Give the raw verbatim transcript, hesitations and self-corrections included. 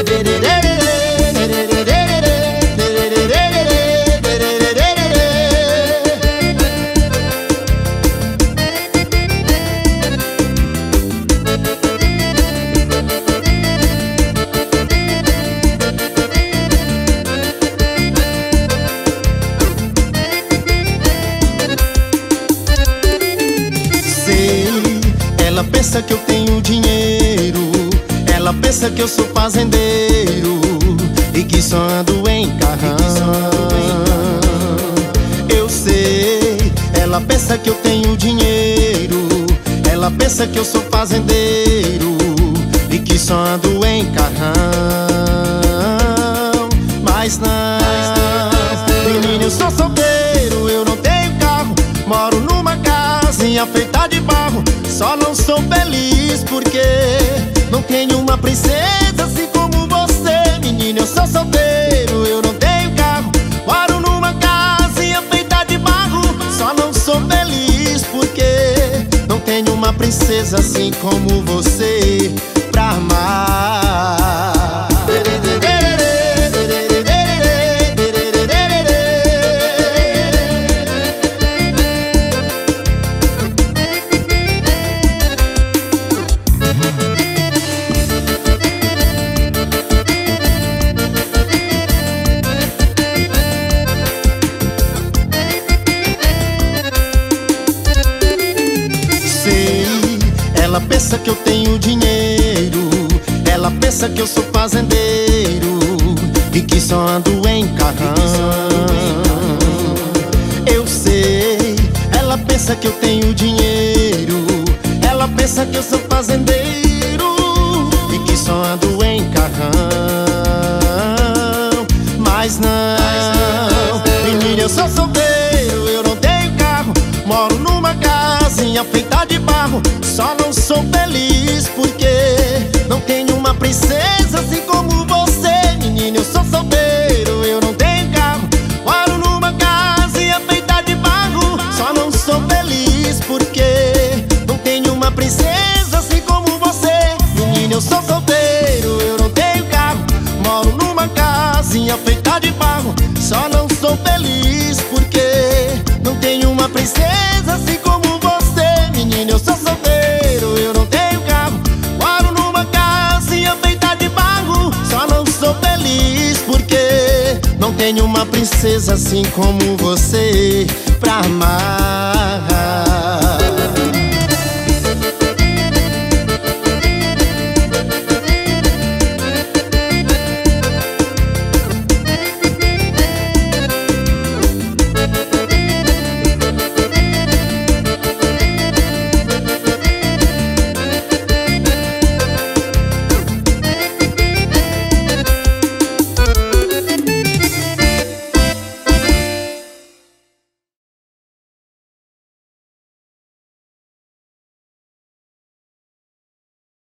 Ela pensa que eu tenho dinheiro, ela pensa que eu sou fazendeiro e que só ando em carrão. Eu sei, ela pensa que eu tenho dinheiro, ela pensa que eu sou fazendeiro e que só ando em carrão. Mas não, menino, eu sou solteiro, eu não tenho carro, moro numa casinha feita de barro. Só não sou feliz porque não tenho uma princesa assim como você. Menina, eu sou solteiro, eu não tenho carro, moro numa casinha feita de barro. Só não sou feliz porque não tenho uma princesa assim como você pra amar. Ela pensa que eu tenho dinheiro, ela pensa que eu sou fazendeiro e que só ando em carrão. Eu sei, ela pensa que eu tenho dinheiro, ela pensa que eu sou fazendeiro e que só ando em carrão. Mas não, menina, eu sou solteiro, eu não tenho carro, moro numa casinha feita de barro. Só não sou feliz porque não tenho uma princesa assim como você. Menina, eu sou solteiro, eu não tenho carro, moro numa casinha feita de barro. Só não sou feliz porque não tenho uma princesa assim como você. Menina, eu sou solteiro, eu não tenho carro, moro numa casinha feita de barro. Só não sou feliz porque não tenho uma princesa assim como você. Menina, eu sou solteiro, eu não tenho carro, moro numa casinha feita de barro. Só não sou feliz porque não tenho uma princesa assim como você pra amar.